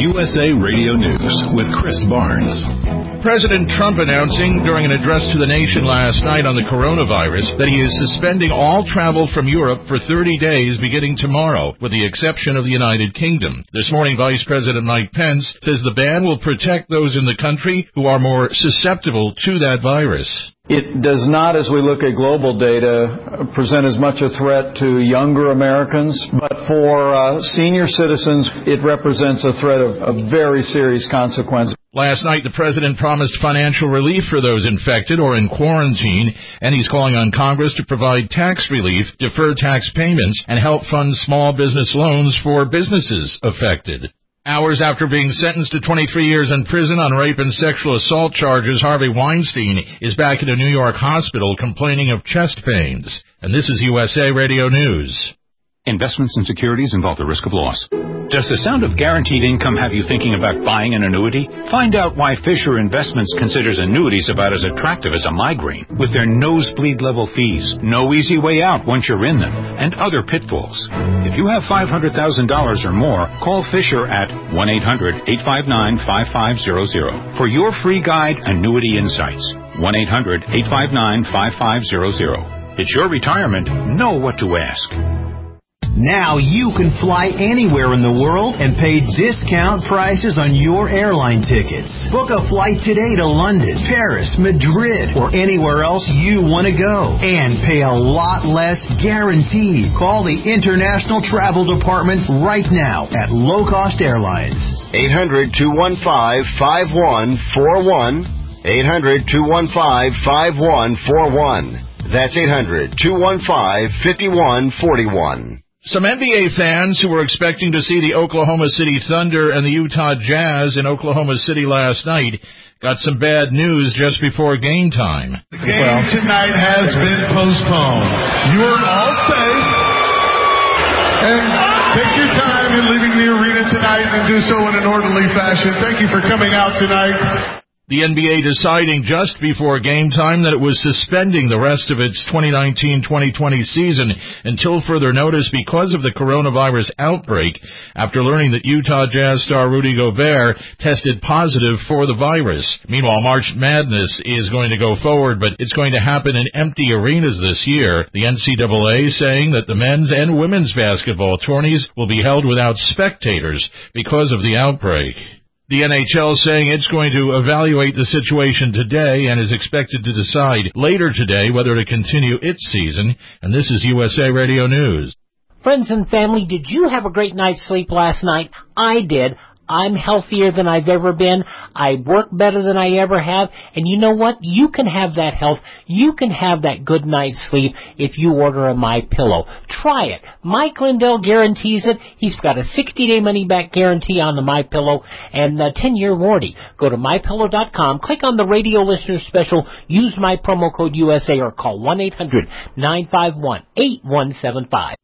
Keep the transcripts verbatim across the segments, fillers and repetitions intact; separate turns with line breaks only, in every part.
U S A Radio News with Chris Barnes.
President Trump announcing during an address to the nation last night on the coronavirus that he is suspending all travel from Europe for thirty days beginning tomorrow, with the exception of the United Kingdom. This morning, Vice President Mike Pence says the ban will protect those in the country who are more susceptible to that virus.
It does not, as we look at global data, present as much a threat to younger Americans, but for uh, senior citizens, it represents a threat of, of very serious consequence.
Last night, the president promised financial relief for those infected or in quarantine, and he's calling on Congress to provide tax relief, defer tax payments, and help fund small business loans for businesses affected. Hours after being sentenced to twenty-three years in prison on rape and sexual assault charges, Harvey Weinstein is back in a New York hospital complaining of chest pains. And this is U S A Radio News.
Investments in securities involve the risk of loss. Does the sound of guaranteed income have you thinking about buying an annuity? Find out why Fisher Investments considers annuities about as attractive as a migraine, with their nosebleed level fees, no easy way out once you're in them, and other pitfalls. If you have five hundred thousand dollars or more, call Fisher at one eight hundred, eight five nine, five five zero zero for your free guide, Annuity Insights. one eight hundred, eight five nine, five five zero zero. It's your retirement. Know what to ask.
Now you can fly anywhere in the world and pay discount prices on your airline tickets. Book a flight today to London, Paris, Madrid, or anywhere else you want to go. And pay a lot less guaranteed. Call the International Travel Department right now at Low Cost Airlines.
eight hundred, two one five, five one four one. eight hundred, two one five, five one four one. That's eight hundred, two one five, five one four one.
Some N B A fans who were expecting to see the Oklahoma City Thunder and the Utah Jazz in Oklahoma City last night got some bad news just before game time.
The game well. tonight has been postponed. You are all safe. And take your time in leaving the arena tonight and do so in an orderly fashion. Thank you for coming out tonight.
The N B A deciding just before game time that it was suspending the rest of its twenty nineteen twenty twenty season until further notice because of the coronavirus outbreak after learning that Utah Jazz star Rudy Gobert tested positive for the virus. Meanwhile, March Madness is going to go forward, but it's going to happen in empty arenas this year. The N C double A saying that the men's and women's basketball tourneys will be held without spectators because of the outbreak. The N H L saying it's going to evaluate the situation today and is expected to decide later today whether to continue its season. And this is U S A Radio News.
Friends and family, did you have a great night's sleep last night? I did. I'm healthier than I've ever been. I work better than I ever have. And you know what? You can have that health. You can have that good night's sleep if you order a MyPillow. Try it. Mike Lindell guarantees it. He's got a sixty-day money-back guarantee on the MyPillow and a ten-year warranty. Go to my pillow dot com, click on the radio listener special, use my promo code U S A or call one eight hundred, nine five one, eight one seven five.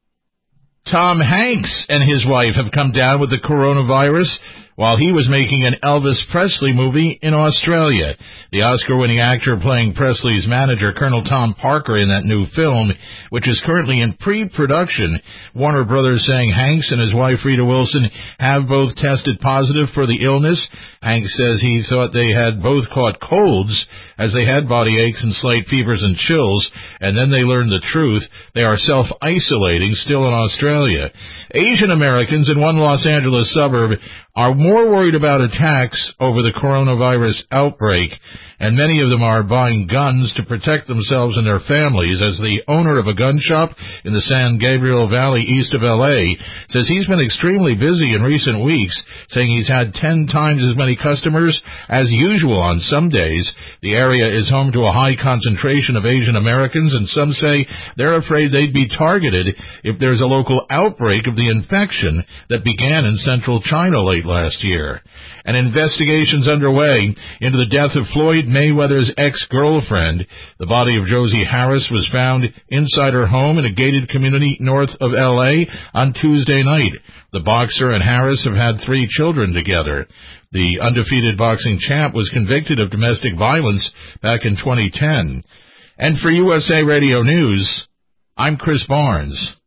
Tom Hanks and his wife have come down with the coronavirus while he was making an Elvis Presley movie in Australia. The Oscar-winning actor playing Presley's manager, Colonel Tom Parker, in that new film, which is currently in pre-production. Warner Brothers saying Hanks and his wife, Rita Wilson, have both tested positive for the illness. Hanks says he thought they had both caught colds as they had body aches and slight fevers and chills, and then they learned the truth. They are self-isolating still in Australia. Asian Americans in one Los Angeles suburb are more worried about attacks over the coronavirus outbreak, and many of them are buying guns to protect themselves and their families, as the owner of a gun shop in the San Gabriel Valley east of L A says he's been extremely busy in recent weeks, saying he's had ten times as many customers as usual on some days. The area is home to a high concentration of Asian Americans, and some say they're afraid they'd be targeted if there's a local outbreak of the infection that began in central China late last year. An investigation's underway into the death of Floyd Mayweather's ex-girlfriend. The body of Josie Harris was found inside her home in a gated community north of L A on Tuesday night. The boxer and Harris have had three children together. The undefeated boxing champ was convicted of domestic violence back in twenty ten. And for U S A Radio News, I'm Chris Barnes.